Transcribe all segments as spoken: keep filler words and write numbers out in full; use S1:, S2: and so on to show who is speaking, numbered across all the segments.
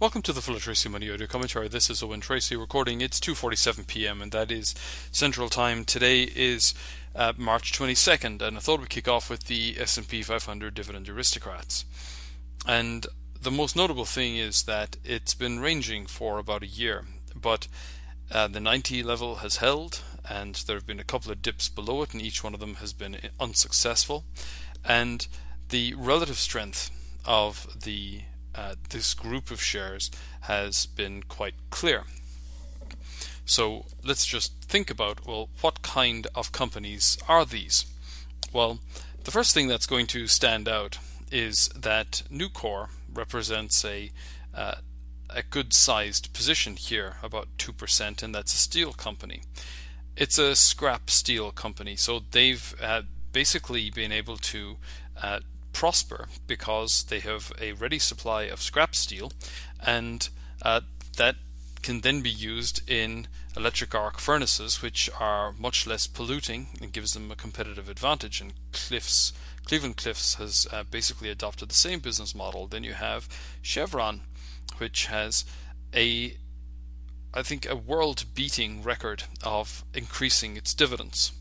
S1: Welcome to the Full of Tracy Money Audio Commentary. This is Owen Tracy recording. It's two forty-seven p m and that is Central Time. Today is uh, March twenty-second, and I thought we'd kick off with the S and P five hundred Dividend Aristocrats. And the most notable thing is that it's been ranging for about a year, but uh, the ninety level has held, and there have been a couple of dips below it, and each one of them has been unsuccessful. And the relative strength of the Uh, this group of shares has been quite clear. So let's just think about, well, what kind of companies are these? Well, the first thing that's going to stand out is that Nucor represents a uh, a good-sized position here, about two percent, and that's a steel company. It's a scrap steel company, so they've uh, basically been able to uh, prosper because they have a ready supply of scrap steel, and uh, that can then be used in electric arc furnaces, which are much less polluting and gives them a competitive advantage. And Cliffs, Cleveland Cliffs has uh, basically adopted the same business model. Then you have Chevron, which has a I think a world-beating record of increasing its dividends.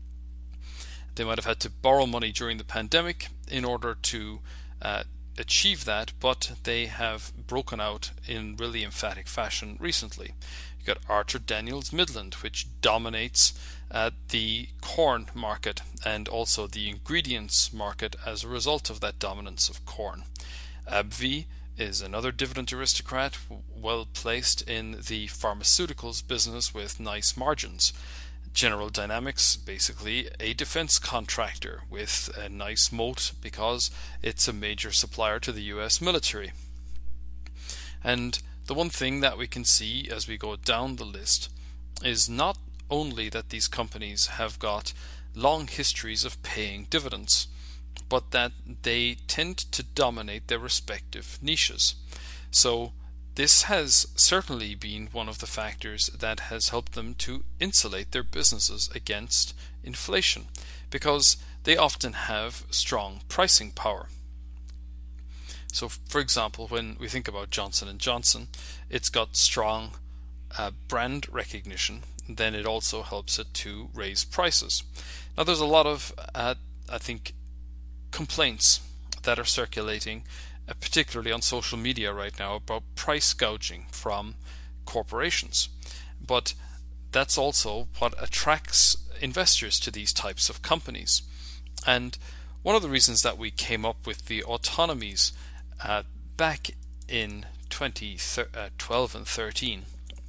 S1: They might have had to borrow money during the pandemic in order to uh, achieve that, but they have broken out in really emphatic fashion recently. You've got Archer Daniels Midland, which dominates uh, the corn market and also the ingredients market as a result of that dominance of corn. AbbVie is another dividend aristocrat, well placed in the pharmaceuticals business with nice margins. General Dynamics, basically a defense contractor with a nice moat because it's a major supplier to the U S military. And the one thing that we can see as we go down the list is not only that these companies have got long histories of paying dividends, but that they tend to dominate their respective niches. So this has certainly been one of the factors that has helped them to insulate their businesses against inflation, because they often have strong pricing power. So, for example, when we think about Johnson and Johnson, it's got strong uh, brand recognition. Then it also helps it to raise prices. Now, there's a lot of, uh, I think, complaints that are circulating, Uh, particularly on social media right now, about price gouging from corporations. But that's also what attracts investors to these types of companies. And one of the reasons that we came up with the autonomies uh, back in twenty twelve and thirteen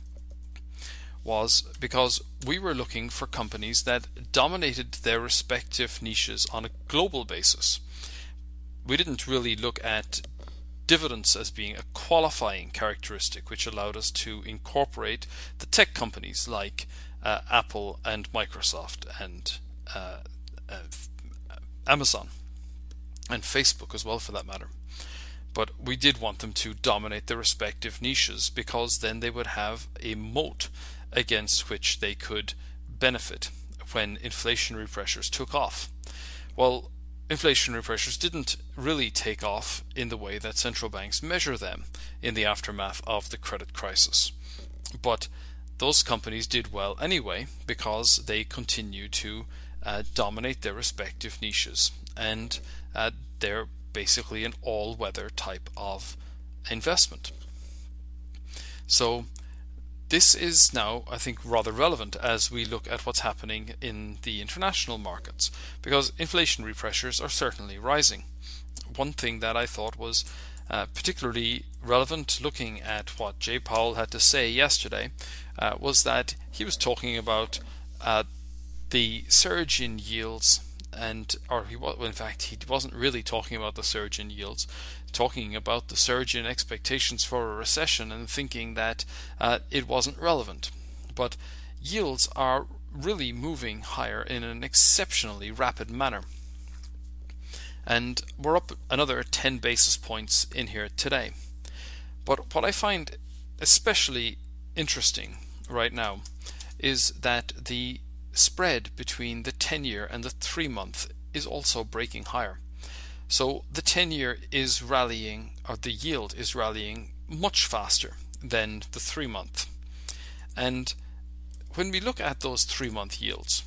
S1: was because we were looking for companies that dominated their respective niches on a global basis. We didn't really look at dividends as being a qualifying characteristic which allowed us to incorporate the tech companies like uh, Apple and Microsoft and uh, uh, Amazon and Facebook as well, for that matter. But we did want them to dominate their respective niches, because then they would have a moat against which they could benefit when inflationary pressures took off. Well, inflationary pressures didn't really take off in the way that central banks measure them in the aftermath of the credit crisis. But those companies did well anyway, because they continue to uh, dominate their respective niches, and uh, they're basically an all-weather type of investment. So this is now, I think, rather relevant as we look at what's happening in the international markets, because inflationary pressures are certainly rising. One thing that I thought was uh, particularly relevant, looking at what Jay Powell had to say yesterday, uh, was that he was talking about uh, the surge in yields, and or he well, in fact he wasn't really talking about the surge in yields, talking about the surge in expectations for a recession, and thinking that uh, it wasn't relevant. But yields are really moving higher in an exceptionally rapid manner. And we're up another ten basis points in here today. But what I find especially interesting right now is that the spread between the ten-year and the three-month is also breaking higher. So the ten-year is rallying, or the yield is rallying much faster than the three month. And when we look at those three month yields,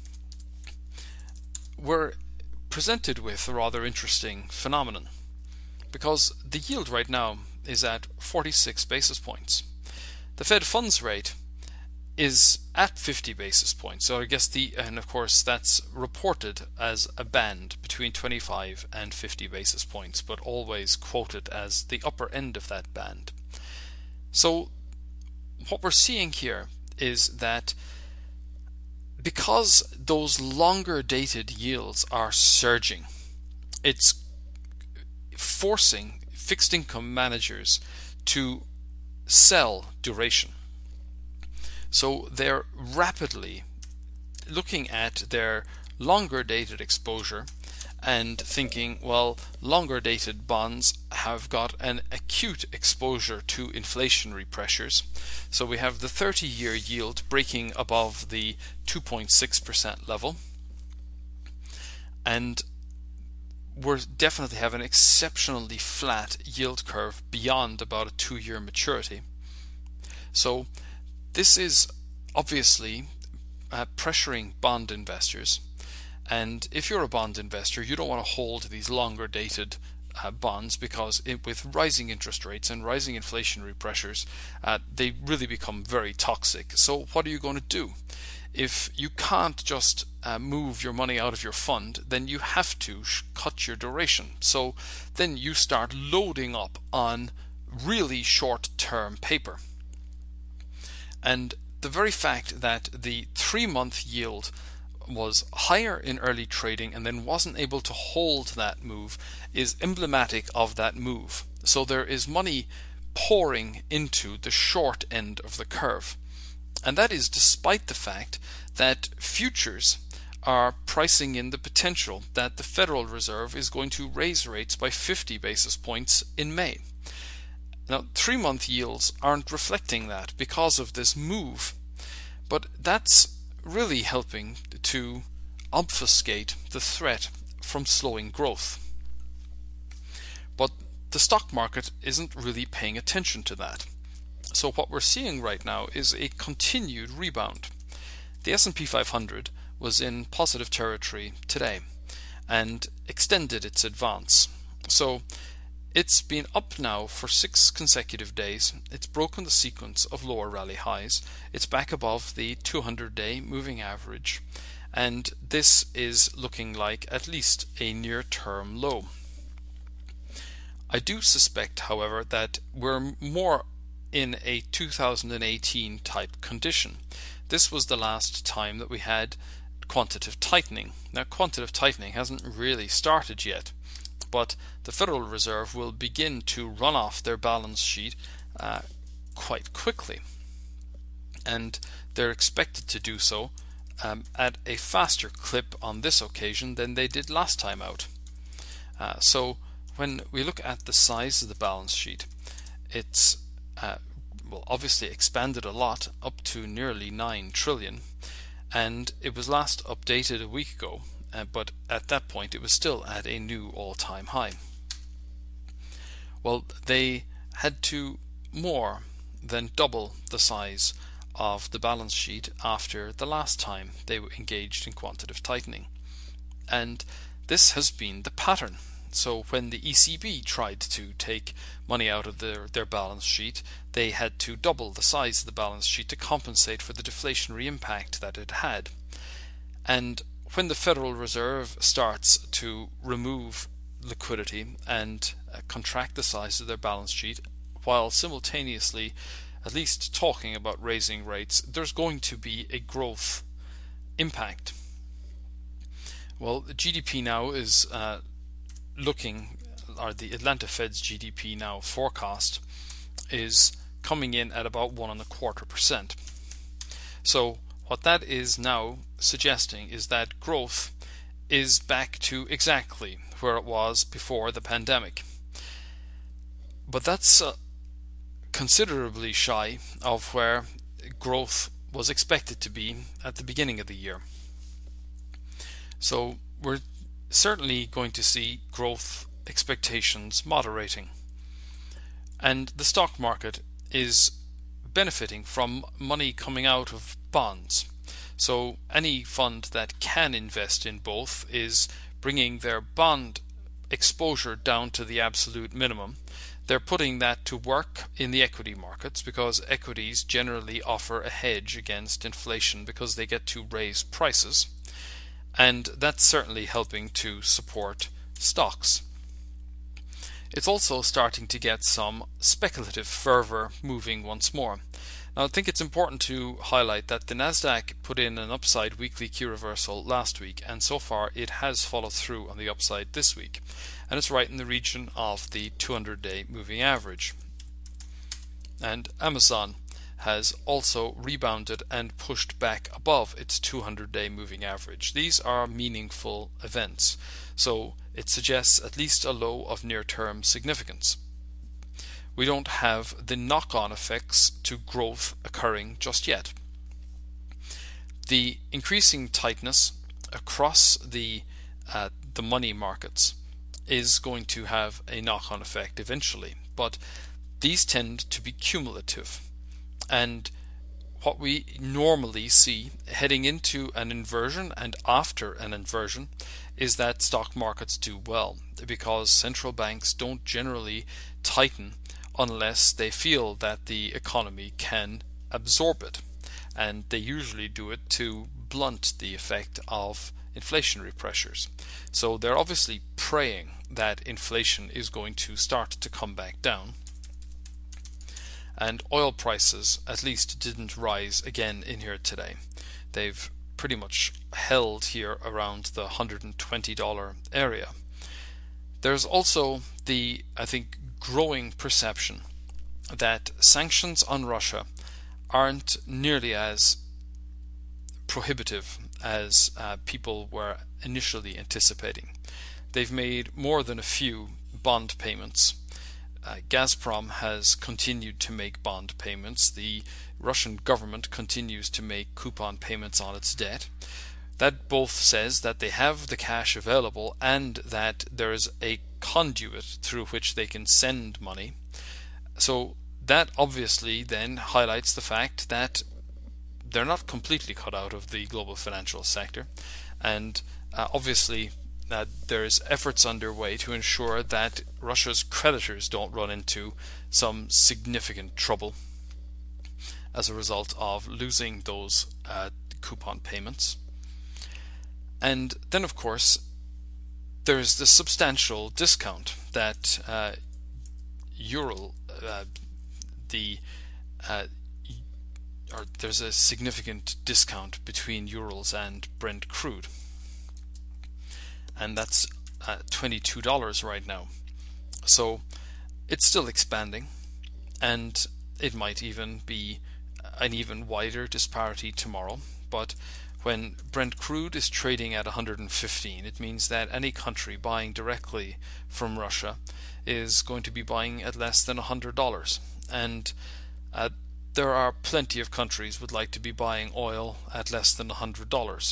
S1: we're presented with a rather interesting phenomenon, because the yield right now is at forty-six basis points. The Fed funds rate is at fifty basis points. So I guess the, and of course that's reported as a band between twenty-five and fifty basis points, but always quoted as the upper end of that band. So what we're seeing here is that because those longer dated yields are surging, it's forcing fixed income managers to sell duration. So they're rapidly looking at their longer dated exposure and thinking, well, longer dated bonds have got an acute exposure to inflationary pressures. So we have the thirty year yield breaking above the two point six percent level, and we're definitely have an exceptionally flat yield curve beyond about a two year maturity. So this is obviously uh, pressuring bond investors. And if you're a bond investor, you don't want to hold these longer dated uh, bonds, because it, with rising interest rates and rising inflationary pressures, uh, they really become very toxic. So what are you going to do? If you can't just uh, move your money out of your fund, then you have to sh- cut your duration. So then you start loading up on really short-term paper. And the very fact that the three-month yield was higher in early trading and then wasn't able to hold that move is emblematic of that move. So there is money pouring into the short end of the curve. And that is despite the fact that futures are pricing in the potential that the Federal Reserve is going to raise rates by fifty basis points in May. Now, three-month yields aren't reflecting that because of this move, but that's really helping to obfuscate the threat from slowing growth. But the stock market isn't really paying attention to that. So what we're seeing right now is a continued rebound. The S and P five hundred was in positive territory today and extended its advance. So it's been up now for six consecutive days. It's broken the sequence of lower rally highs. It's back above the two hundred day moving average, and this is looking like at least a near-term low. I do suspect, however, that we're more in a two thousand eighteen type condition. This was the last time that we had quantitative tightening. Now, quantitative tightening hasn't really started yet, but the Federal Reserve will begin to run off their balance sheet uh, quite quickly, and they're expected to do so um, at a faster clip on this occasion than they did last time out. Uh, so when we look at the size of the balance sheet, it's uh, well, obviously expanded a lot, up to nearly nine trillion, and it was last updated a week ago. Uh, but at that point it was still at a new all-time high. Well, they had to more than double the size of the balance sheet after the last time they engaged in quantitative tightening. And this has been the pattern. So when the E C B tried to take money out of their, their balance sheet, they had to double the size of the balance sheet to compensate for the deflationary impact that it had. And when the Federal Reserve starts to remove liquidity and uh, contract the size of their balance sheet, while simultaneously at least talking about raising rates, there's going to be a growth impact. Well, the G D P now is uh, looking, or the Atlanta Fed's G D P now forecast is coming in at about one and a quarter percent. So what that is now suggesting is that growth is back to exactly where it was before the pandemic. But that's uh, considerably shy of where growth was expected to be at the beginning of the year. So we're certainly going to see growth expectations moderating. And the stock market is benefiting from money coming out of bonds. So any fund that can invest in both is bringing their bond exposure down to the absolute minimum. They're putting that to work in the equity markets because equities generally offer a hedge against inflation because they get to raise prices. And that's certainly helping to support stocks. It's also starting to get some speculative fervor moving once more. Now, I think it's important to highlight that the Nasdaq put in an upside weekly key reversal last week, and so far it has followed through on the upside this week, and it's right in the region of the two hundred day moving average. And Amazon has also rebounded and pushed back above its two hundred day moving average. These are meaningful events, so it suggests at least a low of near-term significance. We don't have the knock-on effects to growth occurring just yet. The increasing tightness across the uh, the money markets is going to have a knock-on effect eventually, but these tend to be cumulative. And what we normally see heading into an inversion and after an inversion is that stock markets do well because central banks don't generally tighten unless they feel that the economy can absorb it, and they usually do it to blunt the effect of inflationary pressures. So they're obviously praying that inflation is going to start to come back down. And oil prices at least didn't rise again in here today. They've pretty much held here around the one hundred twenty dollar area. There's also the, I think, growing perception that sanctions on Russia aren't nearly as prohibitive as uh, people were initially anticipating. They've made more than a few bond payments. Uh, Gazprom has continued to make bond payments. The Russian government continues to make coupon payments on its debt. That both says that they have the cash available and that there is a conduit through which they can send money. So that obviously then highlights the fact that they're not completely cut out of the global financial sector, and uh, obviously uh, there's efforts underway to ensure that Russia's creditors don't run into some significant trouble as a result of losing those uh, coupon payments. And then, of course, there's the substantial discount that uh, Ural, uh, the uh, or there's a significant discount between Urals and Brent crude, and that's uh, twenty-two dollars right now. So it's still expanding, and it might even be an even wider disparity tomorrow. But when Brent crude is trading at one hundred fifteen, it means that any country buying directly from Russia is going to be buying at less than one hundred dollars. And uh, there are plenty of countries would like to be buying oil at less than one hundred dollars.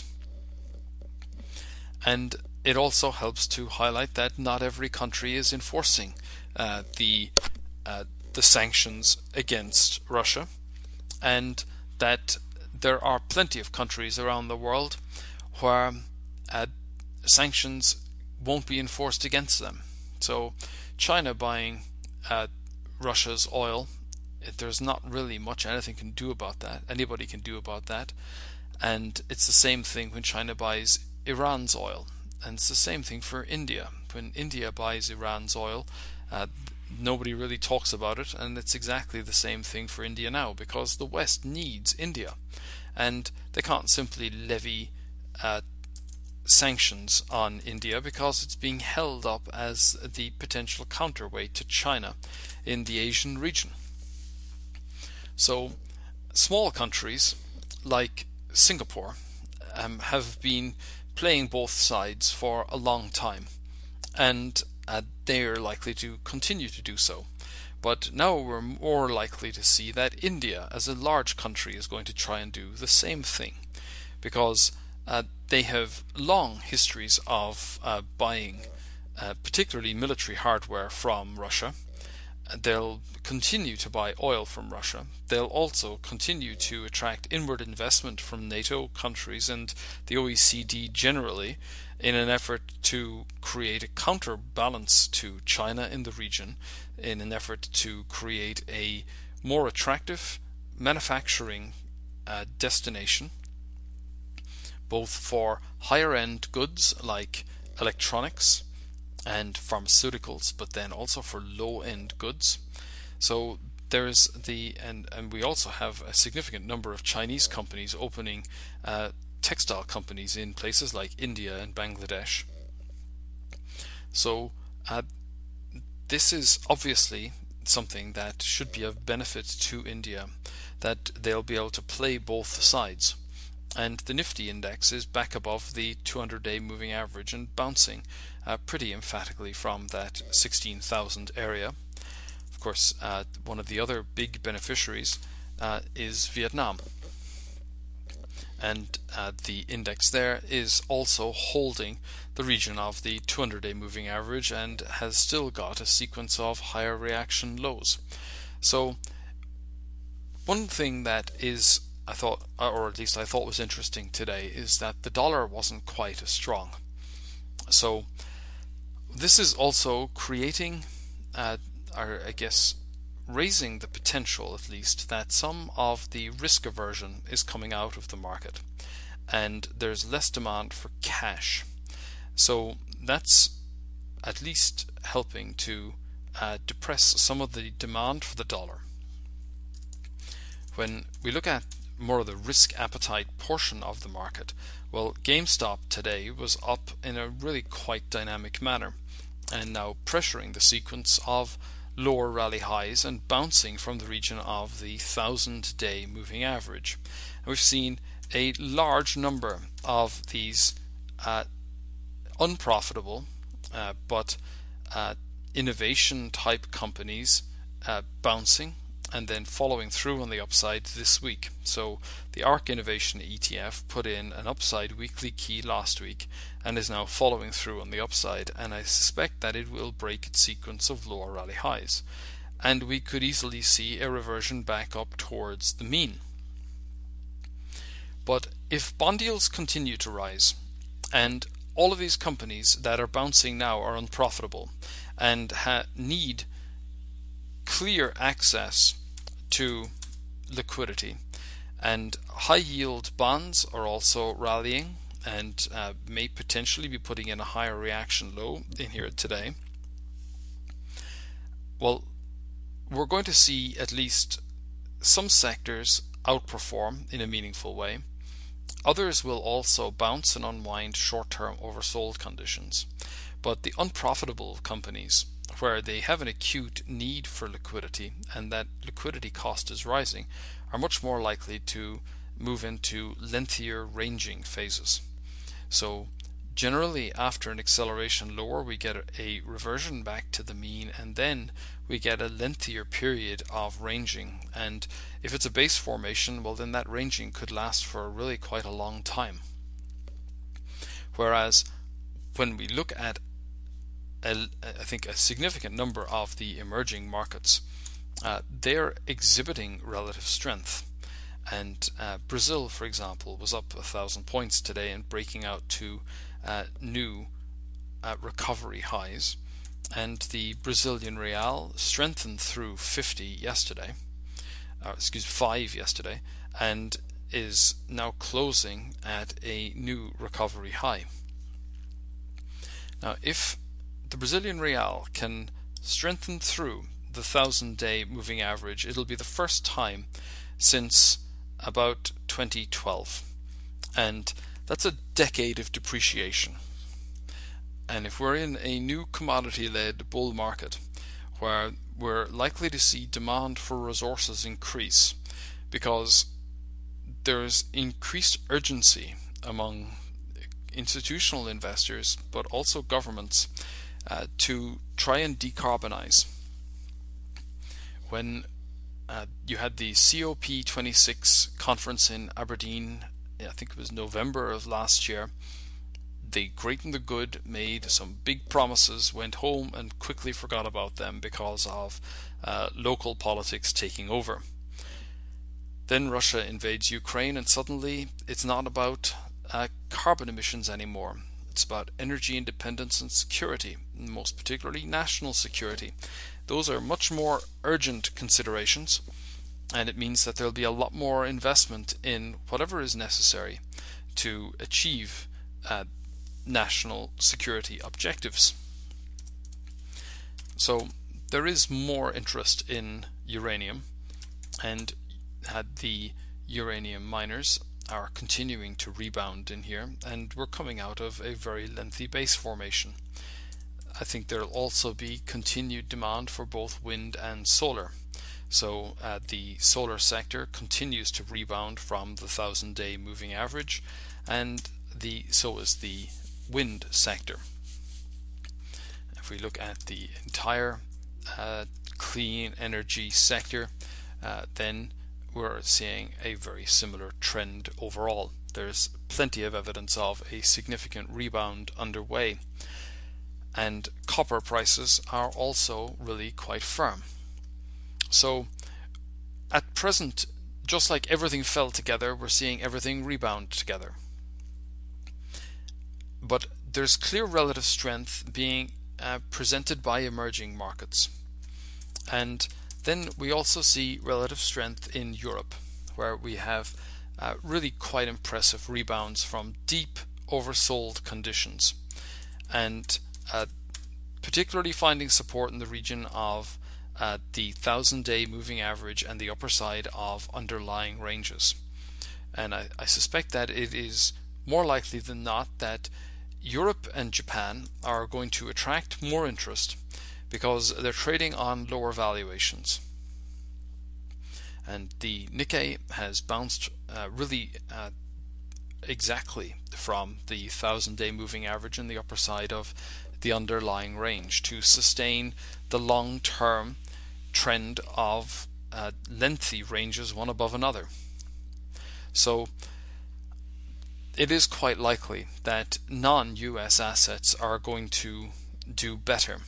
S1: And it also helps to highlight that not every country is enforcing uh, the uh, the sanctions against Russia, and that there are plenty of countries around the world where uh, sanctions won't be enforced against them. So China buying uh, Russia's oil, there's not really much anything can do about that. Anybody can do about that. And it's the same thing when China buys Iran's oil. And it's the same thing for India. When India buys Iran's oil, uh, nobody really talks about it, and it's exactly the same thing for India now, because the West needs India, and they can't simply levy uh, sanctions on India because it's being held up as the potential counterweight to China in the Asian region. So small countries like Singapore um, have been playing both sides for a long time, and uh, they're likely to continue to do so. But now we're more likely to see that India, as a large country, is going to try and do the same thing, because uh, they have long histories of uh, buying uh, particularly military hardware from Russia, they'll continue to buy oil from Russia. They'll also continue to attract inward investment from NATO countries and the O E C D generally in an effort to create a counterbalance to China in the region, in an effort to create a more attractive manufacturing uh, destination, both for higher end goods like electronics and pharmaceuticals, but then also for low end goods. So there's the and and we also have a significant number of Chinese companies opening uh, textile companies in places like India and Bangladesh. So uh, this is obviously something that should be of benefit to India, that they'll be able to play both sides. And the Nifty index is back above the two hundred day moving average and bouncing uh, pretty emphatically from that sixteen thousand area. Of course, uh, one of the other big beneficiaries uh, is Vietnam. And uh, the index there is also holding the region of the two hundred day moving average and has still got a sequence of higher reaction lows. So one thing that is I thought, or at least I thought was interesting today, is that the dollar wasn't quite as strong. So this is also creating, uh, or I guess raising the potential at least, that some of the risk aversion is coming out of the market and there's less demand for cash. So that's at least helping to uh, depress some of the demand for the dollar. When we look at more of the risk appetite portion of the market, well, GameStop today was up in a really quite dynamic manner and now pressuring the sequence of lower rally highs and bouncing from the region of the thousand day moving average. And we've seen a large number of these uh, unprofitable uh, but uh, innovation type companies uh, bouncing and then following through on the upside this week. So the ARK Innovation E T F put in an upside weekly key last week and is now following through on the upside, and I suspect that it will break its sequence of lower rally highs, and we could easily see a reversion back up towards the mean. But if bond yields continue to rise and all of these companies that are bouncing now are unprofitable and ha- need clear access to liquidity, and high yield bonds are also rallying and uh, may potentially be putting in a higher reaction low in here today, well, we're going to see at least some sectors outperform in a meaningful way. Others will also bounce and unwind short-term oversold conditions, but the unprofitable companies where they have an acute need for liquidity and that liquidity cost is rising are much more likely to move into lengthier ranging phases. So generally after an acceleration lower we get a reversion back to the mean, and then we get a lengthier period of ranging, and if it's a base formation, well then that ranging could last for really quite a long time. Whereas when we look at A, I think a significant number of the emerging markets, uh, they're exhibiting relative strength. And uh, Brazil, for example, was up a thousand points today and breaking out to uh, new uh, recovery highs. And the Brazilian real strengthened through fifty yesterday, uh, excuse five yesterday, and is now closing at a new recovery high. Now, if the Brazilian real can strengthen through the thousand day moving average, it'll be the first time since about twenty twelve, and that's a decade of depreciation. And if we're in a new commodity led bull market where we're likely to see demand for resources increase because there's increased urgency among institutional investors but also governments Uh, to try and decarbonize. When uh, you had the C O P twenty-six conference in Aberdeen, I think it was November of last year, the great and the good made some big promises, went home and quickly forgot about them because of uh, local politics taking over. Then Russia invades Ukraine, and suddenly it's not about uh, carbon emissions anymore. It's about energy independence and security, most particularly national security. Those are much more urgent considerations, and it means that there'll be a lot more investment in whatever is necessary to achieve uh, national security objectives. So there is more interest in uranium, and uh, the uranium miners are continuing to rebound in here, and we're coming out of a very lengthy base formation. I think there'll also be continued demand for both wind and solar. So uh, the solar sector continues to rebound from the thousand day moving average, and the so is the wind sector. If we look at the entire uh, clean energy sector, uh, then we're seeing a very similar trend overall. There's plenty of evidence of a significant rebound underway, and copper prices are also really quite firm. So at present, just like everything fell together, we're seeing everything rebound together. But there's clear relative strength being uh, presented by emerging markets. And then we also see relative strength in Europe, where we have uh, really quite impressive rebounds from deep oversold conditions, and uh, particularly finding support in the region of uh, the thousand day moving average and the upper side of underlying ranges. And I, I suspect that it is more likely than not that Europe and Japan are going to attract more interest because they're trading on lower valuations. And the Nikkei has bounced uh, really uh, exactly from the thousand day moving average and the upper side of the underlying range to sustain the long-term trend of uh, lengthy ranges one above another. So it is quite likely that non-U S assets are going to do better.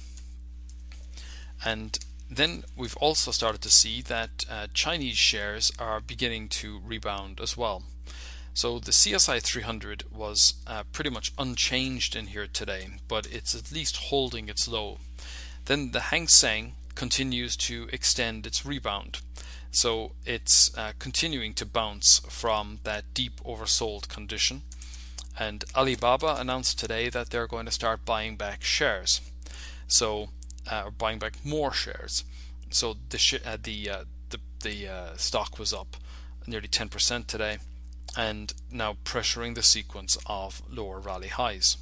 S1: And then we've also started to see that uh, Chinese shares are beginning to rebound as well. So the C S I three hundred was uh, pretty much unchanged in here today, but it's at least holding its low. Then the Hang Seng continues to extend its rebound. So it's uh, continuing to bounce from that deep oversold condition. And Alibaba announced today that they're going to start buying back shares. So Uh, or buying back more shares. So the sh- uh, the uh, the, the uh, stock was up nearly ten percent today, and now pressuring the sequence of lower rally highs.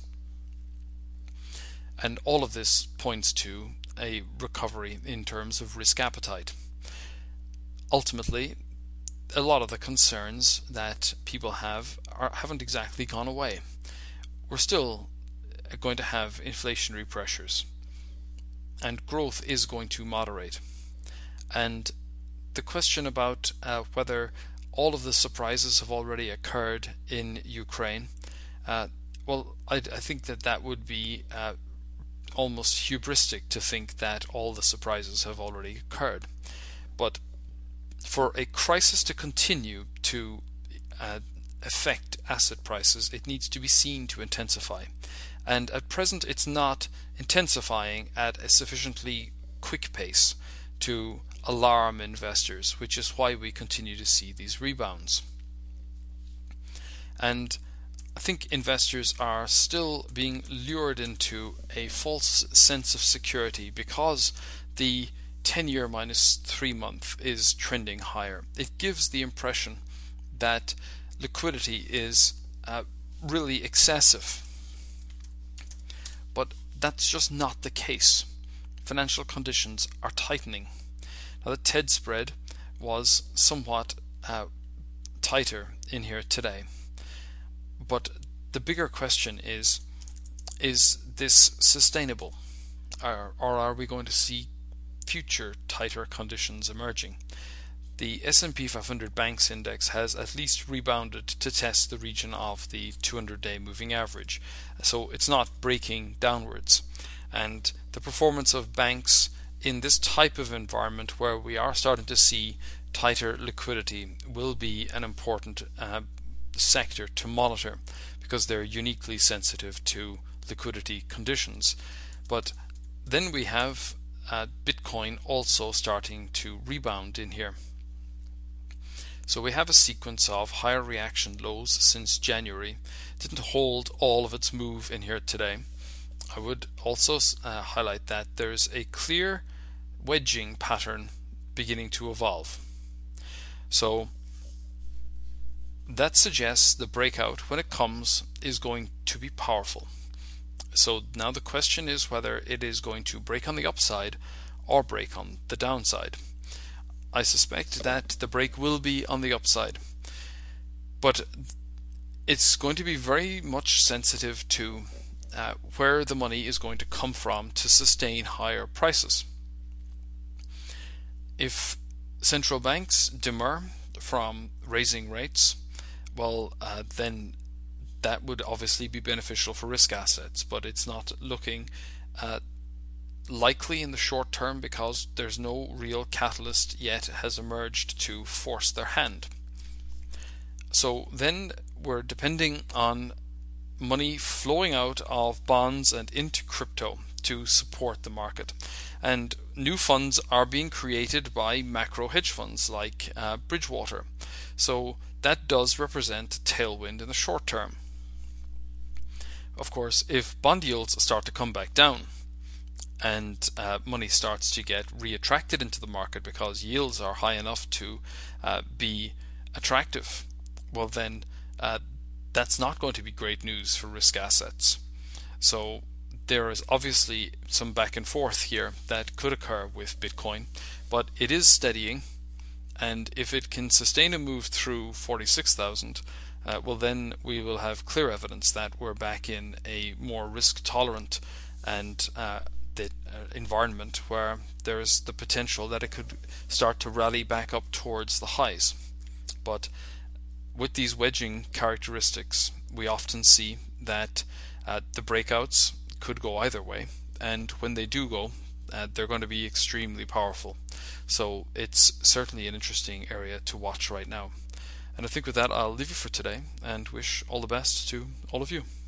S1: And all of this points to a recovery in terms of risk appetite. Ultimately, a lot of the concerns that people have are, haven't exactly gone away. We're still going to have inflationary pressures, and growth is going to moderate. And the question about uh, whether all of the surprises have already occurred in Ukraine, uh, well, I, I think that that would be uh, almost hubristic to think that all the surprises have already occurred. But for a crisis to continue to uh, affect asset prices, it needs to be seen to intensify. And at present, it's not intensifying at a sufficiently quick pace to alarm investors, which is why we continue to see these rebounds. And I think investors are still being lured into a false sense of security because the ten-year minus three month is trending higher. It gives the impression that liquidity is uh, really excessive. But that's just not the case. Financial conditions are tightening. Now the TED spread was somewhat uh, tighter in here today. But the bigger question is, is this sustainable? Or, or are we going to see future tighter conditions emerging? the S and P five hundred Banks Index has at least rebounded to test the region of the two hundred day moving average. So it's not breaking downwards. And the performance of banks in this type of environment where we are starting to see tighter liquidity will be an important uh, sector to monitor, because they're uniquely sensitive to liquidity conditions. But then we have uh, Bitcoin also starting to rebound in here. So we have a sequence of higher reaction lows since January. It didn't hold all of its move in here today. I would also uh, highlight that there's a clear wedging pattern beginning to evolve. So that suggests the breakout, when it comes, is going to be powerful. So now the question is whether it is going to break on the upside or break on the downside. I suspect that the break will be on the upside, but it's going to be very much sensitive to uh, where the money is going to come from to sustain higher prices. If central banks demur from raising rates, well, uh, then that would obviously be beneficial for risk assets, but it's not looking uh, likely in the short term, because there's no real catalyst yet has emerged to force their hand. So then we're depending on money flowing out of bonds and into crypto to support the market. And new funds are being created by macro hedge funds like uh, Bridgewater. So that does represent a tailwind in the short term. Of course, if bond yields start to come back down and uh, money starts to get reattracted into the market because yields are high enough to uh, be attractive, well then uh, that's not going to be great news for risk assets. So there is obviously some back and forth here that could occur with Bitcoin, but it is steadying, and if it can sustain a move through forty-six thousand, uh, well then we will have clear evidence that we're back in a more risk tolerant and uh, the uh, environment where there's the potential that it could start to rally back up towards the highs. But with these wedging characteristics, we often see that uh, the breakouts could go either way, and when they do go, uh, they're going to be extremely powerful. So it's certainly an interesting area to watch right now. And I think with that, I'll leave you for today and wish all the best to all of you.